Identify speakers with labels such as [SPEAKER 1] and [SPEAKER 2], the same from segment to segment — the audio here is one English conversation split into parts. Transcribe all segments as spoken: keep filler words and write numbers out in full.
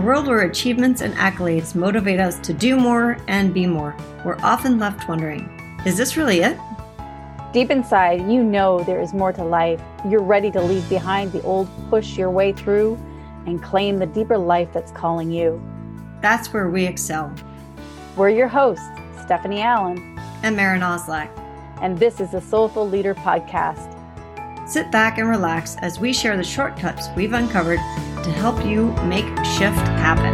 [SPEAKER 1] world where achievements and accolades motivate us to do more and be more, we're often left wondering, is this really it?
[SPEAKER 2] Deep inside, you know there is more to life. You're ready to leave behind the old, push your way through, and claim the deeper life that's calling you.
[SPEAKER 1] That's where we excel.
[SPEAKER 2] We're your hosts, Stephanie Allen
[SPEAKER 1] and Maren Oslak.
[SPEAKER 2] And this is the Soulful Leader Podcast.
[SPEAKER 1] Sit back and relax as we share the shortcuts we've uncovered to help you make shift happen.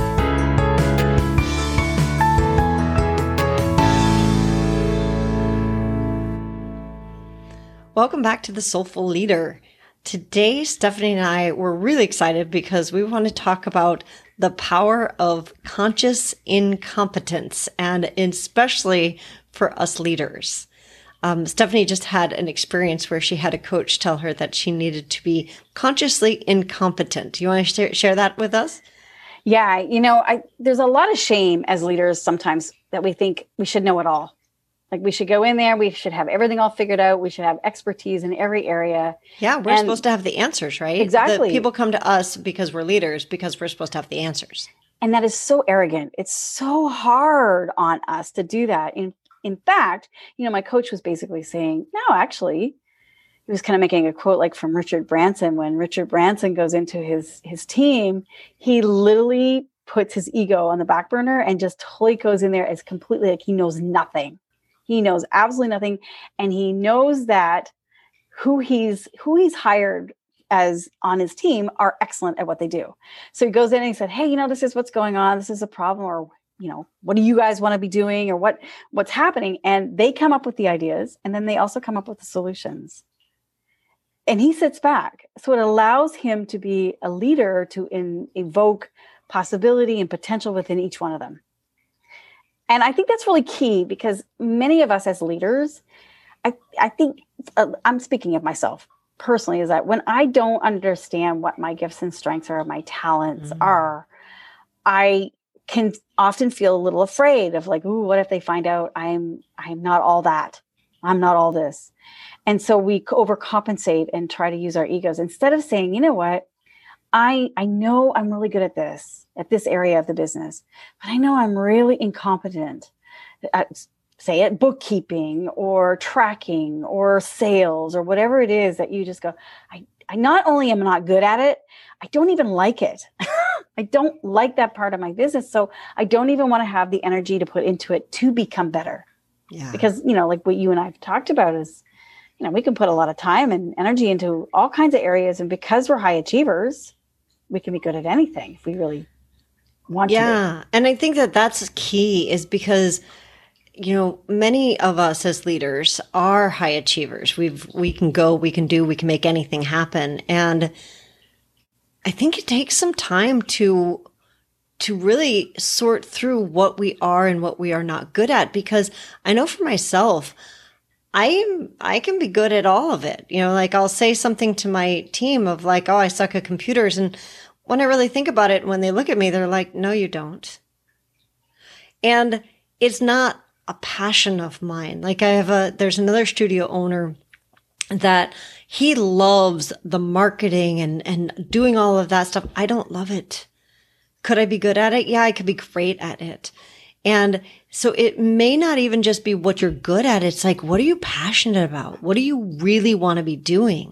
[SPEAKER 1] Welcome back to the Soulful Leader. Today, Stephanie and I were really excited because we want to talk about the power of conscious incompetence, and especially for us leaders. Um, Stephanie just had an experience where she had a coach tell her that she needed to be consciously incompetent. Do you want to share, share that with us?
[SPEAKER 2] Yeah, you know, I, there's a lot of shame as leaders sometimes that we think we should know it all. Like we should go in there, we should have everything all figured out, we should have expertise in every area.
[SPEAKER 1] Yeah, we're and supposed to have the answers, right?
[SPEAKER 2] Exactly.
[SPEAKER 1] The people come to us because we're leaders, because we're supposed to have the answers.
[SPEAKER 2] And that is so arrogant. It's so hard on us to do that. In, in fact, you know, my coach was basically saying, no, actually, he was kind of making a quote like from Richard Branson. When Richard Branson goes into his, his team, he literally puts his ego on the back burner and just totally goes in there as completely like he knows nothing. He knows absolutely nothing. And he knows that who he's who he's hired as on his team are excellent at what they do. So he goes in and he said, hey, you know, this is what's going on. This is a problem. Or, you know, what do you guys want to be doing or what what's happening? And they come up with the ideas. And then they also come up with the solutions. And he sits back. So it allows him to be a leader to in, evoke possibility and potential within each one of them. And I think that's really key because many of us as leaders, I, I think, uh, I'm speaking of myself personally, is that when I don't understand what my gifts and strengths are, my talents mm-hmm. are, I can often feel a little afraid of like, ooh, what if they find out I'm I'm not all that? I'm not all this. And so we overcompensate and try to use our egos instead of saying, you know what? I I know I'm really good at this, at this area of the business, but I know I'm really incompetent at, say, at bookkeeping or tracking or sales or whatever it is that you just go, I, I not only am not good at it, I don't even like it. I don't like that part of my business. So I don't even want to have the energy to put into it to become better.
[SPEAKER 1] Yeah. Because,
[SPEAKER 2] you know, like what you and I have talked about is, you know, we can put a lot of time and energy into all kinds of areas. And because we're high achievers, we can be good at anything if we really want
[SPEAKER 1] yeah.
[SPEAKER 2] to.
[SPEAKER 1] Yeah. And I think that that's key is because, you know, many of us as leaders are high achievers. We've, we can go, we can do, we can make anything happen. And I think it takes some time to, to really sort through what we are and what we are not good at. Because I know for myself, I am, I can be good at all of it. You know, like I'll say something to my team of like, oh, I suck at computers. And when I really think about it, when they look at me, they're like, no, you don't. And it's not a passion of mine. Like I have a, there's another studio owner that he loves the marketing and, and doing all of that stuff. I don't love it. Could I be good at it? Yeah, I could be great at it. And so it may not even just be what you're good at. It's like, what are you passionate about? What do you really want to be doing?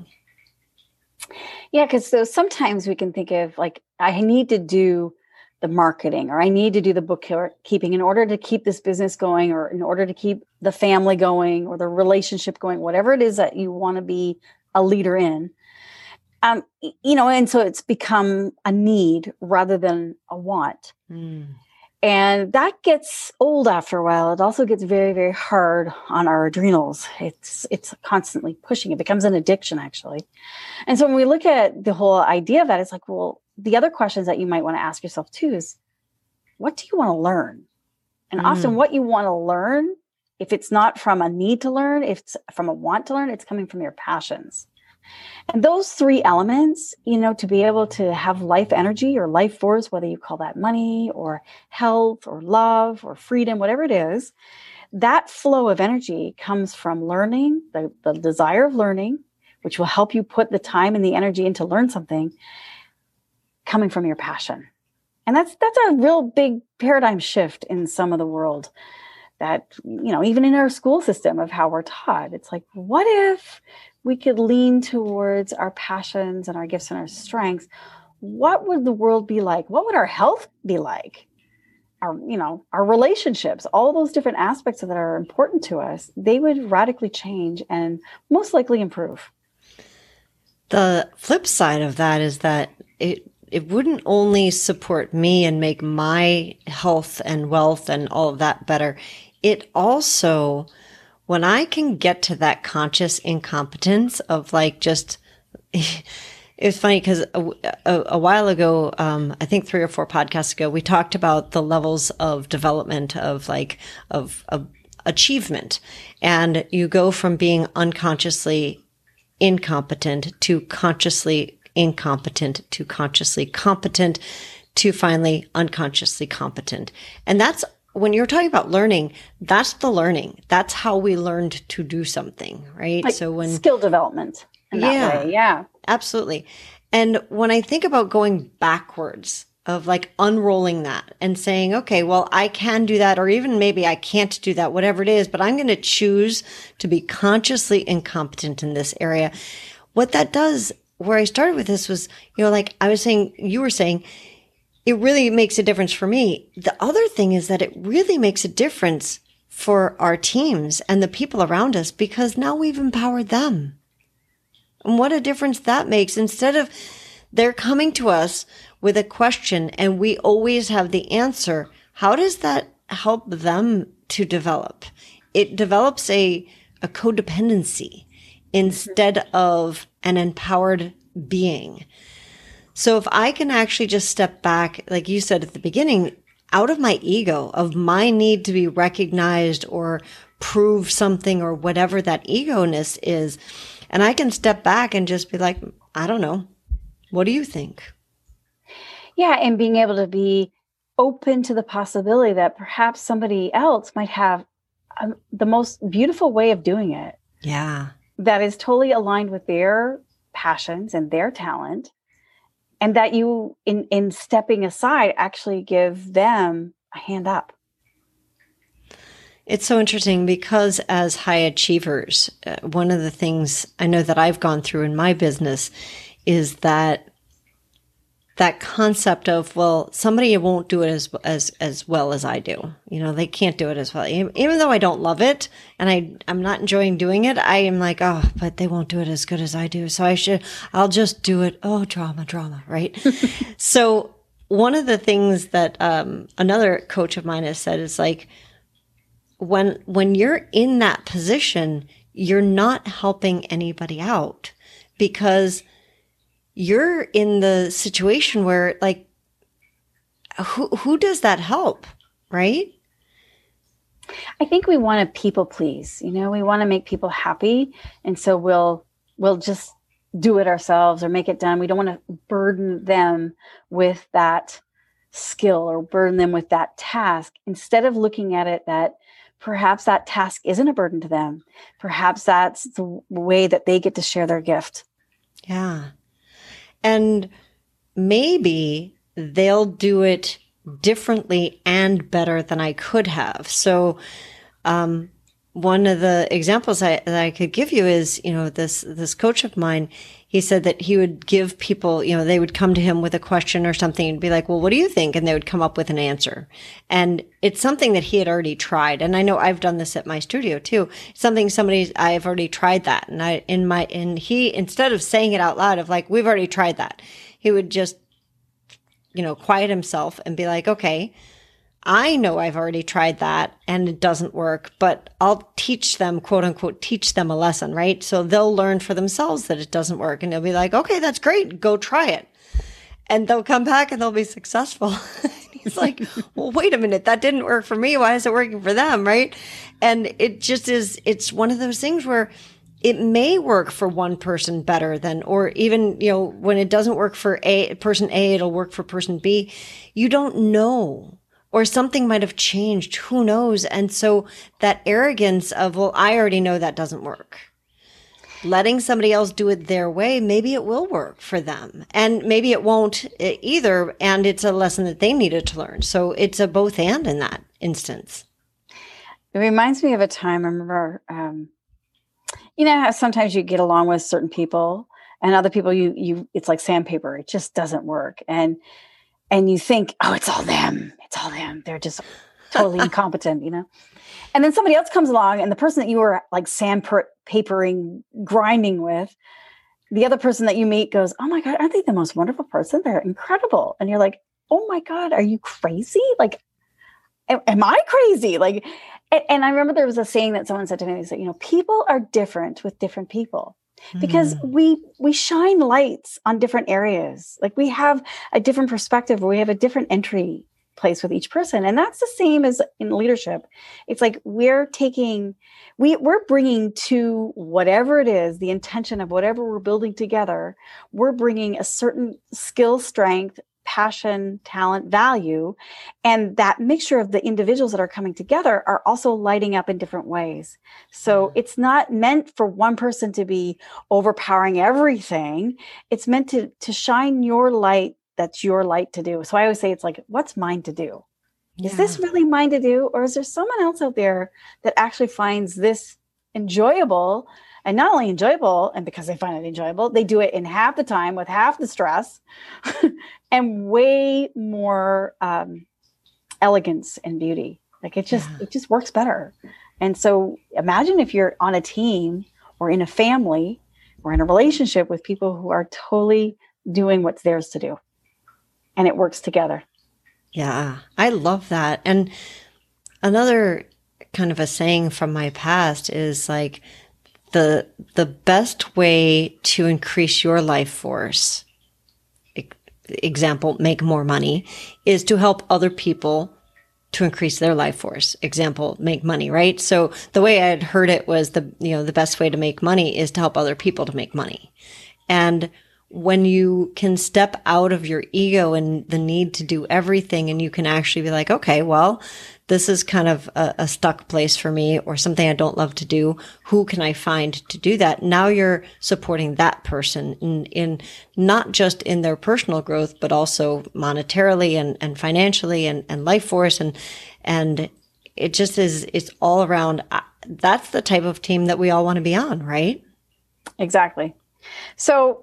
[SPEAKER 2] Yeah, because so sometimes we can think of like, I need to do the marketing or I need to do the bookkeeping in order to keep this business going or in order to keep the family going or the relationship going, whatever it is that you want to be a leader in. Um, you know, and so it's become a need rather than a want. Mm. And that gets old after a while. It also gets very, very hard on our adrenals. It's it's constantly pushing. It becomes an addiction, actually. And so when we look at the whole idea of that, it's like, well, the other questions that you might want to ask yourself too is, what do you want to learn? And mm. often what you want to learn, if it's not from a need to learn, if it's from a want to learn, it's coming from your passions. And those three elements, you know, to be able to have life energy or life force, whether you call that money or health or love or freedom, whatever it is, that flow of energy comes from learning, the, the desire of learning, which will help you put the time and the energy in to learn something, coming from your passion. And that's that's a real big paradigm shift in some of the world that, you know, even in our school system of how we're taught. It's like, what if we could lean towards our passions and our gifts and our strengths? What would the world be like? What would our health be like? Our, you know, our relationships, all those different aspects that are important to us, they would radically change and most likely improve.
[SPEAKER 1] The flip side of that is that it it wouldn't only support me and make my health and wealth and all of that better. It also, when I can get to that conscious incompetence of like just, it's funny because a, a, a while ago, um, I think three or four podcasts ago, we talked about the levels of development of like, of, of achievement. And you go from being unconsciously incompetent to consciously incompetent to consciously competent to finally unconsciously competent. And that's when you're talking about learning, that's the learning. That's how we learned to do something, right?
[SPEAKER 2] Like
[SPEAKER 1] so when
[SPEAKER 2] skill development in that
[SPEAKER 1] yeah,
[SPEAKER 2] way. Yeah,
[SPEAKER 1] absolutely. And when I think about going backwards of like unrolling that and saying, okay, well, I can do that, or even maybe I can't do that, whatever it is, but I'm going to choose to be consciously incompetent in this area. What that does, where I started with this was, you know, like I was saying, you were saying, it really makes a difference for me. The other thing is that it really makes a difference for our teams and the people around us because now we've empowered them. And what a difference that makes. Instead of they're coming to us with a question and we always have the answer, how does that help them to develop? It develops a, a codependency instead of an empowered being. So if I can actually just step back, like you said at the beginning, out of my ego, of my need to be recognized or prove something or whatever that ego-ness is, and I can step back and just be like, I don't know. What do you think?
[SPEAKER 2] Yeah, and being able to be open to the possibility that perhaps somebody else might have um, the most beautiful way of doing it.
[SPEAKER 1] Yeah.
[SPEAKER 2] That is totally aligned with their passions and their talent. And that you, in, in stepping aside, actually give them a hand up.
[SPEAKER 1] It's so interesting because as high achievers, uh, one of the things I know that I've gone through in my business is that that concept of, well, somebody won't do it as as as well as I do. You know, they can't do it as well. Even though I don't love it and I I'm not enjoying doing it, I am like, oh, but they won't do it as good as I do. So I should I'll just do it. Oh, drama, drama, right? So one of the things that um, another coach of mine has said is like, when when you're in that position, you're not helping anybody out because you're in the situation where like, who, who does that help? Right.
[SPEAKER 2] I think we want to people please, you know, we want to make people happy. And so we'll, we'll just do it ourselves or make it done. We don't want to burden them with that skill or burden them with that task instead of looking at it that perhaps that task isn't a burden to them. Perhaps that's the way that they get to share their gift.
[SPEAKER 1] Yeah. And maybe they'll do it differently and better than I could have. So, um, one of the examples I, that I could give you is, you know, this, this coach of mine, he said that he would give people, you know, they would come to him with a question or something and be like, well, what do you think? And they would come up with an answer. And it's something that he had already tried. And I know I've done this at my studio too. Something somebody, I've already tried that. And I, in my, and he, instead of saying it out loud of like, we've already tried that, he would just, you know, quiet himself and be like, okay, I know I've already tried that and it doesn't work, but I'll teach them, quote unquote, teach them a lesson, right? So they'll learn for themselves that it doesn't work and they'll be like, okay, that's great. Go try it. And they'll come back and they'll be successful. He's like, well, wait a minute. That didn't work for me. Why is it working for them? Right. And it just is, it's one of those things where it may work for one person better than, or even, you know, when it doesn't work for A, person A, it'll work for person B. You don't know. Or something might have changed. Who knows? And so that arrogance of, well, I already know that doesn't work. letting somebody else do it their way, maybe it will work for them and maybe it won't either. And it's a lesson that they needed to learn. So it's a both and in that instance.
[SPEAKER 2] It reminds me of a time I remember, um, you know, how sometimes you get along with certain people and other people you, you, it's like sandpaper. It just doesn't work. And, and you think, oh, it's all them. It's all them. They're just totally incompetent, you know? And then somebody else comes along and the person that you were like sandpapering, grinding with, the other person that you meet goes, oh my God, aren't they the most wonderful person? They're incredible. And you're like, oh my God, are you crazy? Like, am, am I crazy? Like, and, and I remember there was a saying that someone said to me, they said, you know, people are different with different people. Because mm. we we shine lights on different areas. Like we have a different perspective, or we have a different entry place with each person. And that's the same as in leadership. It's like we're taking, we, we're bringing to whatever it is, the intention of whatever we're building together, we're bringing a certain skill, strength, passion, talent, value. And that mixture of the individuals that are coming together are also lighting up in different ways. So it's not meant for one person to be overpowering everything. It's meant to, to shine your light. That's your light to do. So I always say, it's like, what's mine to do? Yeah. Is this really mine to do? Or is there someone else out there that actually finds this enjoyable? And not only enjoyable, and because they find it enjoyable, they do it in half the time with half the stress and way more um, elegance and beauty. Like it just, yeah. it just works better. And so imagine if you're on a team or in a family or in a relationship with people who are totally doing what's theirs to do. And it works together.
[SPEAKER 1] Yeah, I love that. And another kind of a saying from my past is like, the the best way to increase your life force, e- example, make more money, is to help other people to increase their life force. Example, make money, right? So the way I had heard it was the, you know, the best way to make money is to help other people to make money. And when you can step out of your ego and the need to do everything, and you can actually be like, okay, well, this is kind of a, a stuck place for me or something I don't love to do. Who can I find to do that? Now you're supporting that person in, in not just in their personal growth, but also monetarily and, and financially and, and life force. And, and it just is, it's all around. That's the type of team that we all want to be on, right?
[SPEAKER 2] Exactly. So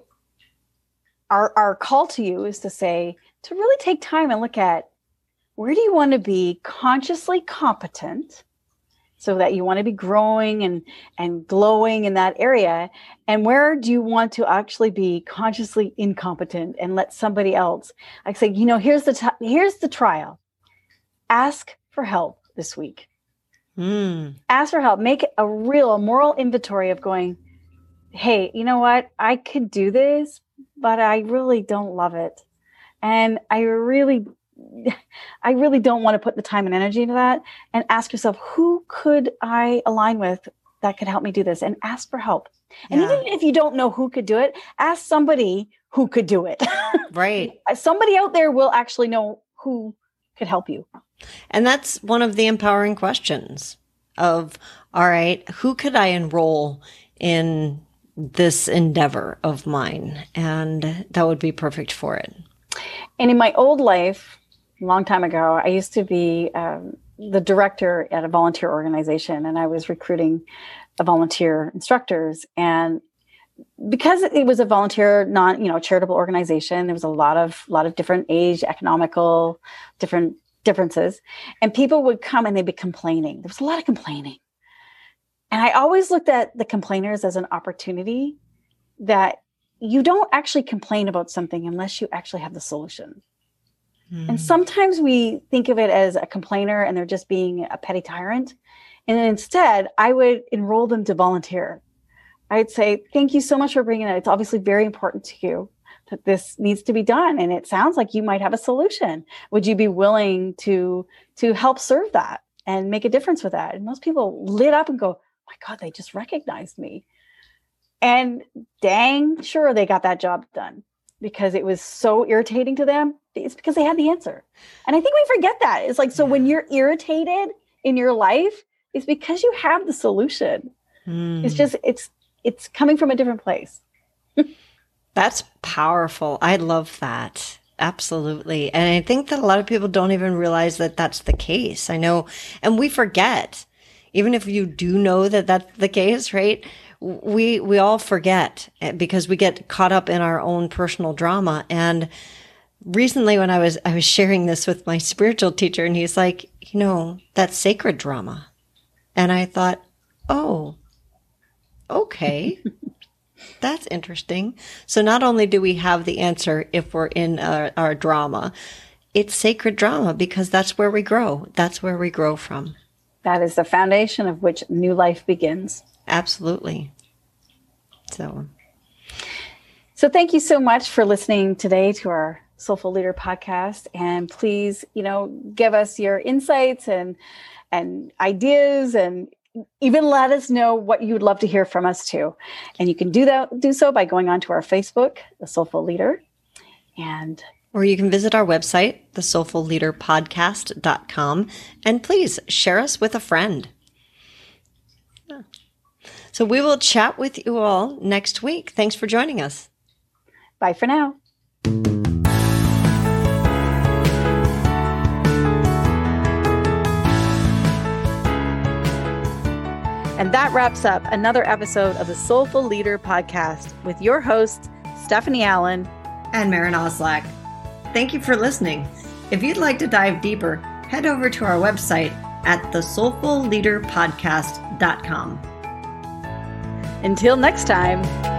[SPEAKER 2] our, our call to you is to say, to really take time and look at, where do you want to be consciously competent so that you want to be growing and, and glowing in that area? And where do you want to actually be consciously incompetent and let somebody else, like say, you know, here's the, t- here's the trial. Ask for help this week. Mm. Ask for help. Make a real a moral inventory of going, hey, you know what? I could do this, but I really don't love it. And I really I really don't want to put the time and energy into that. And ask yourself, who could I align with that could help me do this? And ask for help. And yeah. even if you don't know who could do it, ask somebody who could do it.
[SPEAKER 1] Right.
[SPEAKER 2] Somebody out there will actually know who could help you.
[SPEAKER 1] And that's one of the empowering questions of, all right, who could I enroll in this endeavor of mine? And that would be perfect for it.
[SPEAKER 2] And in my old life, a long time ago, I used to be um, the director at a volunteer organization, and I was recruiting volunteer instructors. And because it was a volunteer, non, you know, charitable organization, there was a lot of, lot of different age, economical, different differences. And people would come and they'd be complaining. There was a lot of complaining. And I always looked at the complainers as an opportunity that you don't actually complain about something unless you actually have the solution. Mm. And sometimes we think of it as a complainer and they're just being a petty tyrant. And instead, I would enroll them to volunteer. I'd say, thank you so much for bringing it. It's obviously very important to you that this needs to be done. And it sounds like you might have a solution. Would you be willing to, to help serve that and make a difference with that? And most people lit up and go, oh my God, they just recognized me. And dang sure they got that job done because it was so irritating to them. It's because they had the answer. And I think we forget that. It's like, so yeah. when you're irritated in your life, it's because you have the solution. Mm. It's just, it's, it's coming from a different place.
[SPEAKER 1] That's powerful. I love that. Absolutely. And I think that a lot of people don't even realize that that's the case. I know, and we forget, even if you do know that that's the case, right? We, we all forget because we get caught up in our own personal drama. And recently when I was, I was sharing this with my spiritual teacher, and he's like, you know, that's sacred drama. And I thought, oh, okay. That's interesting. So not only do we have the answer if we're in our, our drama, it's sacred drama because that's where we grow. That's where we grow from.
[SPEAKER 2] That is the foundation of which new life begins.
[SPEAKER 1] Absolutely. So,
[SPEAKER 2] so thank you so much for listening today to our Soulful Leader podcast. And please, you know, give us your insights and, and ideas, and even let us know what you would love to hear from us too. And you can do that, do so by going onto our Facebook, The Soulful Leader. And
[SPEAKER 1] or you can visit our website, the soulful leader podcast dot com, and please share us with a friend. So we will chat with you all next week. Thanks for joining us.
[SPEAKER 2] Bye for now. And that wraps up another episode of the Soulful Leader podcast with your hosts, Stephanie Allen
[SPEAKER 1] and Maren Oslac. Thank you for listening. If you'd like to dive deeper, head over to our website at the soulful leader podcast dot com.
[SPEAKER 2] Until next time.